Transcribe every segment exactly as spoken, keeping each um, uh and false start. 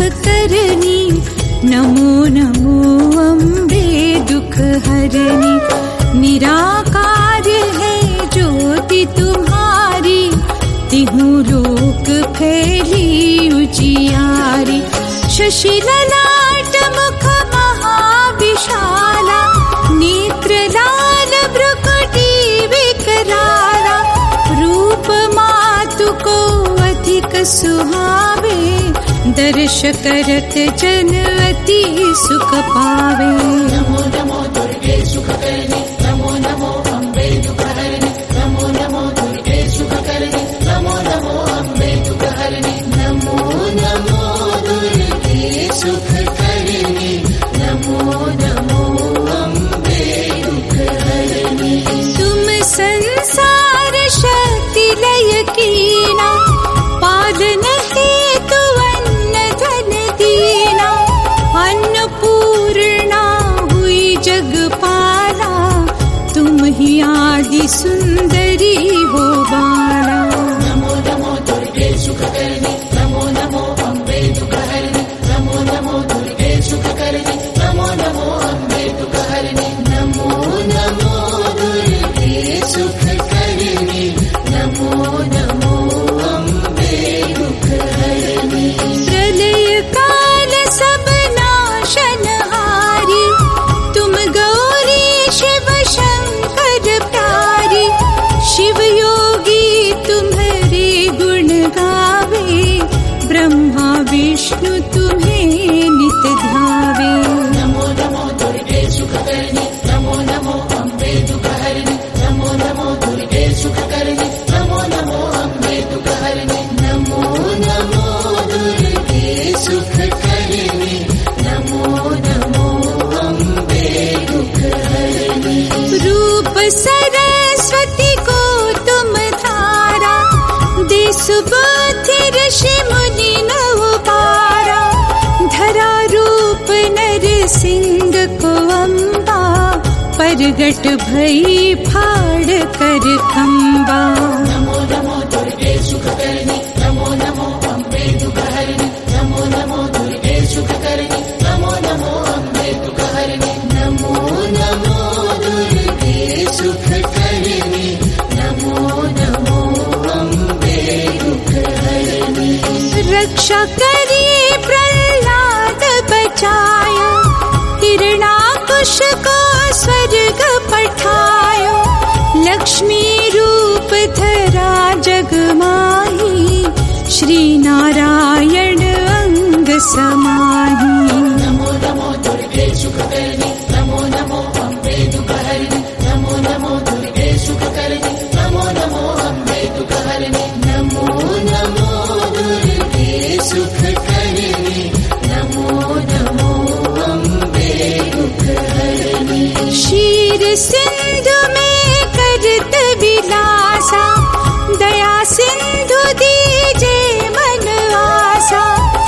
करनी, नमो नमो अम्बे दुख हरनी। निराकार है ज्योति तुम्हारी, तिहु लोक फैली उजियारी। शशि ललाट मुख महाविशाला, नेत्र लाल भ्रुकुटी विकराला। रूप मातु को अधिक सुहावे, दर्श करत जन अति सुख पावे। नमो नमो दुर्गे सुख करनी, नमो नमो अम्बे दुख हरनी। नमो नमो दुर्गे सुख करनी, नमो नमो अम्बे दुख हरनी। नमो नमो दुर्गे सुख करनी, नमो नमो अम्बे दुख हरनी। तुम संसार शक्ति लय कीना, पालन हेतु अन्न धन दीना। अन्नपूर्णा हुई जगपाला, तुम ही आदि सुंदरी हो बाला। नमो नमो दुर्गे सुख करनी, नमो नमो अम्बे दुख हरनी। नमो नमो दुर्गे सुख करनी, नमो नमो अम्बे दुख हरनी। नमो नमो दुर्गे सुख करनी, नमो नमो अम्बे दुख हरनी। प्रलय काल सब नाशनहारी, तुम गौरी शिव शंकर प्यारी। शिव योगी तुम्हारे गुण गावे, ब्रह्मा विष्णु तुम्हें नित ध्यावे। नमो नमो दुर्गे सुख करनी, नमो नमो अम्बे दुख हरनी। नमो नमो दुर्गे सुख करनी, नमो नमो अम्बे दुख हरनी। नमो नमो दुर्गे सुख करनी, नमो नमो अम्बे दुख हरनी। रूप सरस्वती को तुम धारा, दे सुबुद्धि ऋषि मुनि नव पारा। धरा रूप नर सिंह को अम्बा, परगट भई फाड़ कर खम्बा। नमो नमो दुर्गे सुख करनी, नमो नमो अम्बे दुख हरनी। नमो नमो दुर्गे सुख करनी, नमो नमो अम्बे दुख हरनी। नमो नमो दुर्गे सुख करनी, नमो नमो अम्बे दुख हरनी। रक्षा करी प्रहलाद बचाया, हिरणाकुश को स्वर्ग पठायो। लक्ष्मी रूप धरा जग माही, श्री नारायण अंग समाही। नमो नमो दुर्गे सुख करनी, नमो नमो अम्बे दुख हरनी। नमो नमो दुर्गे सुख करनी, नमो नमो अम्बे दुख हरनी। नमो नमो दुर्गे सुख करनी, नमो नमो अम्बे दुख हरनी। क्षीर सिंधु में करत विलासा, दया सिंधु दीजे मन आसा।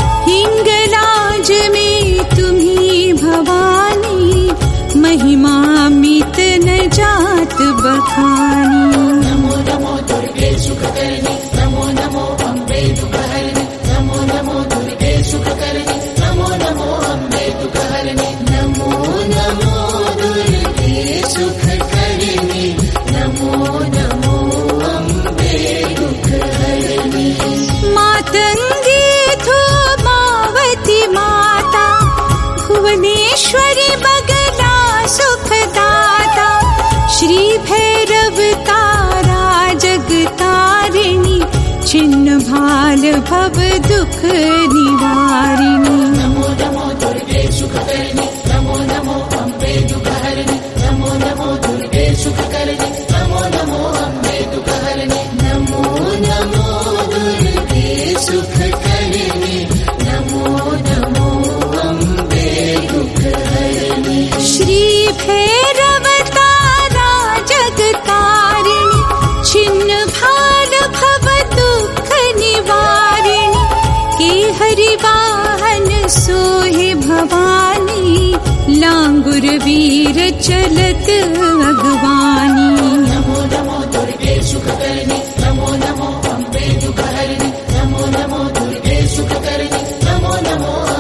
हिंगलाज में तुम्ही भवानी, महिमा मित न जात बखानी। नमो नमो दुर्गे सुख करनी, नमो नमो अम्बे दुख हरनी। नमो नमो दुर्गे सुख करनी, नमो नमो अम्बे दुख हरनी। नमो नमो दुर्गे सुख करनी, नमो नमो अम्बे दुख हरनी। मातंगी धूमावती माता, भुवनेश्वरी बगला सुखदाता। श्री भैरव तारा जगतारिणी, छिन्न भाल भव दुख निवारिणी। नमो नमो दुर्गे सुख करनी, नमो नमो अम्बे दुख हरनी। नमो नमो दुर्गे सुख करनी, नमो नमो अम्बे दुख हरनी। नमो नमो दुर्गे सुख करनी, नमो नमो अम्बे दुख हरनी। श्री भैरव तारा जगतारिणी, छिन्न भाल भव दुख निवारिणी। के हरि वाहन सोहे भवानी, लांगुर वीर चलत अगवानी। नमो नमो दुर्गे सुख करनी, नमो नमो अम्बे दुख हरनी। नमो नमो दुर्गे सुख करनी, नमो नमो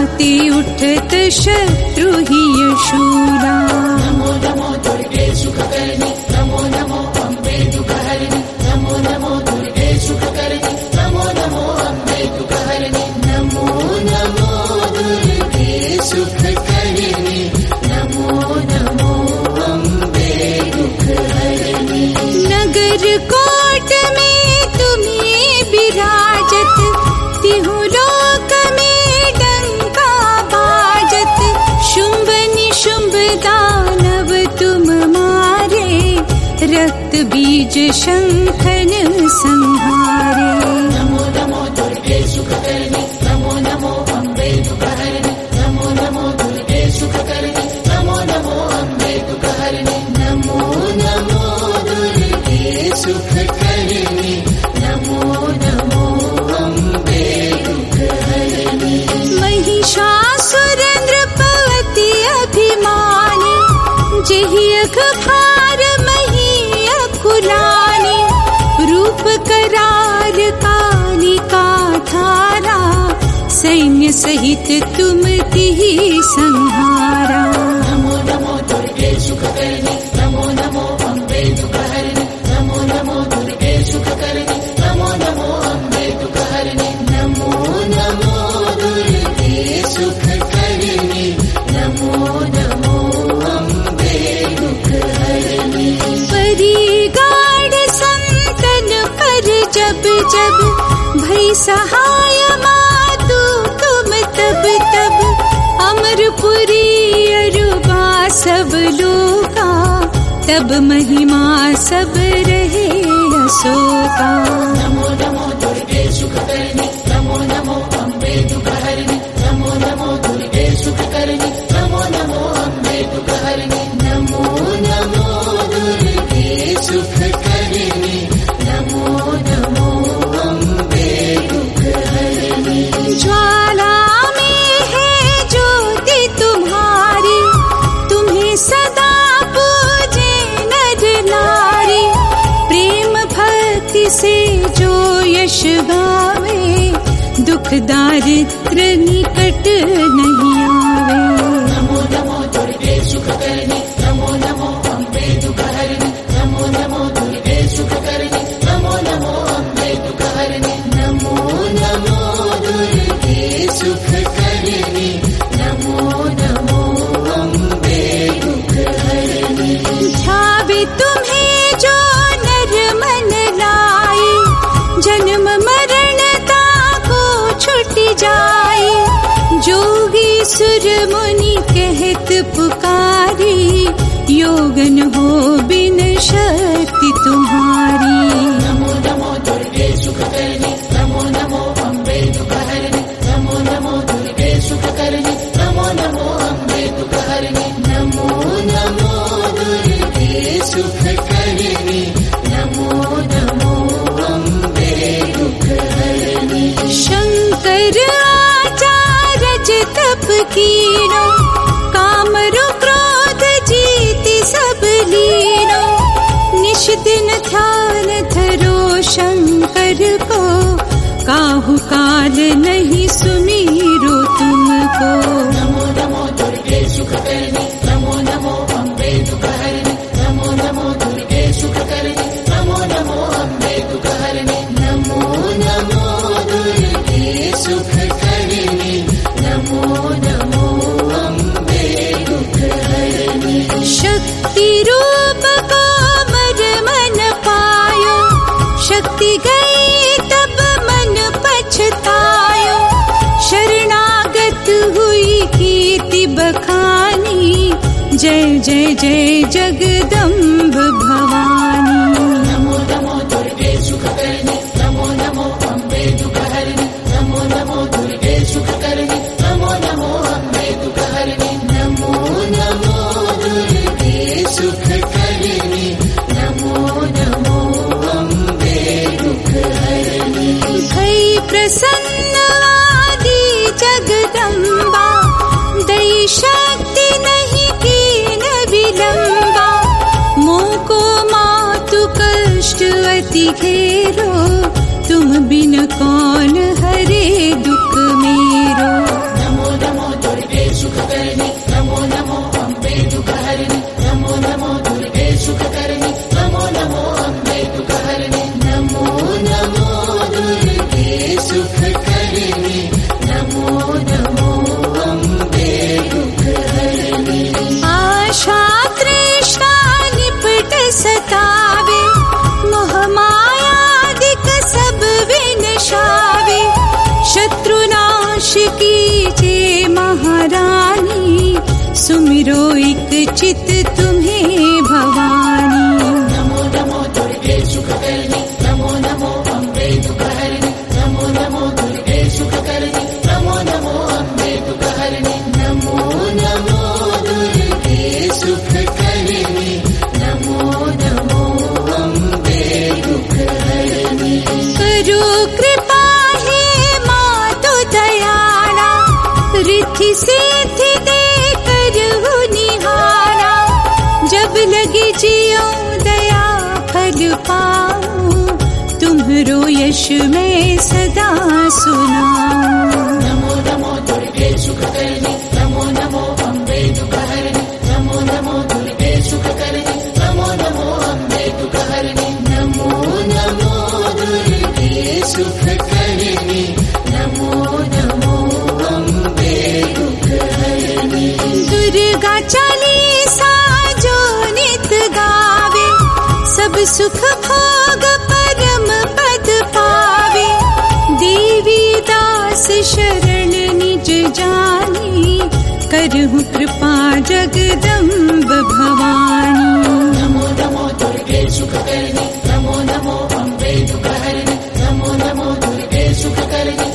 छाती उठत शत्रु ही शूरा। नमो नमो दुर्गे सुखकर्णी, नमो नमो अम्बे दुःखहरिणि, नमो नमो दुर्गे सुखकर्णी, नमो नमो अम्बे दुःखहरिणि, नमो नमो दुर्गे सुखकर्णी, नमो नमो अम्बे दुःखहरिणि। नगर कोट में तुम्हें विराजत, तिहु लोक में डंका बाजत। शुंभ निशुंभ दानव तुम मारे, रक्त बीज शंखन संहारे। नमो नमो दुर्गे सुखकर्णी, नमो नमो अम्बे दुःखहरिणि, नमो नमो दुर्गे सुखकर्णी, नमो नमो अम्बे दुःखहरिणि, नमो नमो दुर्गे सुखकर्णी, नमो नमो अम्बे दुःखहरिणि। महिषासुर नृपवती अभिमानी, जेहि अखभार मही अकुलानी। रूप करार कालिका धारा, सैन्य सहित तुम तिहि संहारा। नमो नमो दुर्गे सुखकर्णी, नमो नमो अम्बे दुःखहरिणि, नमो नमो दुर्गे सुखकर्णी, नमो नमो अम्बे दुःखहरिणि, नमो नमो दुर्गे सुखकर्णी, नमो नमो अम्बे दुःखहरिणि। परी गाढ़ संतन पर जब जब, भई सहाय मातु तुम तब तब। अमरपुरी अरुबा सब लोका, तब महिमा सब रहे अशोका। नमो नमो दुर्गे सुखकर्णी, नमो नमो अम्बे दुःखहरिणि, नमो नमो दुर्गे सुखकर्णी, नमो नमो अम्बे दुःखहरिणि, नमो नमो दुर्गे सुखकर्णी, नमो नमो अम्बे दुःखहरिणि। ज्वाला में है ज्योति तुम्हारी, तुम्हें सदा पूजे नर नारी। प्रेम भक्ति से जो यश गावे, दुख दारिद्र निकट नहीं आवे। नमो नमो दुर्गे सुखकर्णी, नमो नमो अम्बे दुःखहरिणि, नमो नमो दुर्गे सुखकर्णी, नमो नमो अम्बे दुःखहरिणि, नमो नमो दुर्गे सुखकर्णी, नमो नमो अम्बे दुःखहरिणि। ध्यावे तुम्हें जो नर मन लाए, जन्म मरण ताको छुट जाए। जोगी सुर मुनि कहत पुकारी, योगन हो बिन शक्ति तुम्हारी। नमो नमो दुर्गे सुखकर्णी, नमो नमो अम्बे दुःखहरिणि, नमो नमो दुर्गे सुखकर्णी, नमो नमो अम्बे दुःखहरिणि, नमो नमो दुर्गे सुखकर्णी, नमो नमो अम्बे दुःखहरिणि। शंकर आचार्य तप कीनो, कामरु क्रोध जीति सब लीनो। निश दिन ध्यान धरो शंकर को, काहू काल नहीं सुमीरो तुमको। नमो नमो दुर्गे सुखकर्णी, नमो नमो अम्बे दुःखहरिणि, नमो नमो दुर्गे सुखकर्णी, नमो नमो अम्बे दुःखहरिणि, नमो नमो दुर्गे सुखकर्णी, नमो नमो अम्बे दुःखहरिणि। शक्ति रूप को मर मन पायो, शक्ति गई तब मन पछतायो। शरणागत हुई कीर्ति बखानी, जय जय जय जगदम्ब भवानी। नमो नमो दुर्गे सुखकर्णी, नमो नमो अम्बे दुःखहरिणि, नमो नमो दुर्गे सुखकर्णी, नमो नमो अम्बे दुःखहरिणि, नमो नमो दुर्गे सुखकर्णी, नमो नमो अम्बे दुःखहरिणि। भई प्रसन्न आदि जगदम्बा, दई शक्ति नहीं कीन विलंबा। मोको मातु कष्ट अति घेरो, तुम बिन कौन हरे दुख मेरो। नमो नमो सुखकरणी नमो नमो अम्बे दुःखहरिणि नमो नमो दुर्गे सुखकरणी नमो नमो अम्बे दुःखहरिणि नमो नमो दुर्गे सुखकरणी नमो नमो अम्बे दुःखहरिणि आशा तृष्णा निपट सतावे मोह मायादिक सब विनशावे शत्रुनाश कीजे महारानी सुमिरो एक चित तुम्हें भवानी नमो नमो दुर्गे सुखकरणी नमो नमो अम्बे दुःखहरिणि नमो नमो दुर्गे सुखकरणी नमो नमो अम्बे दुःखहरिणि नमो नमो दुर्गे सुखकरणी नमो नमो अम्बे दुःखहरिणि करो कृपा हे मातु दयाला रिद्धि सिद्धि दे करहु निहारा जब लगे जियो दया फल पाऊं तुम्हरो यश मैं सदा सुनाऊं नमो नमो दुर्गे सुखकरणी नमो नमो अम्बे दुःखहरिणि नमो नमो दुर्गे सुखकरणी नमो नमो अम्बे दुःखहरिणि नमो नमो दुर्गे सुखकरणी नमो नमो अम्बे दुःखहरिणि दुर्गा चालीसा जो नित गावे सब सुख भोग परम पद पावे देवी दास शरण निज जानी करहु कृपा जगदम्ब भवानी नमो नमो दुर्गे सुखकरणी नमो नमो अम्बे दुःखहरिणि नमो नमो दुर्गे सुखकरणी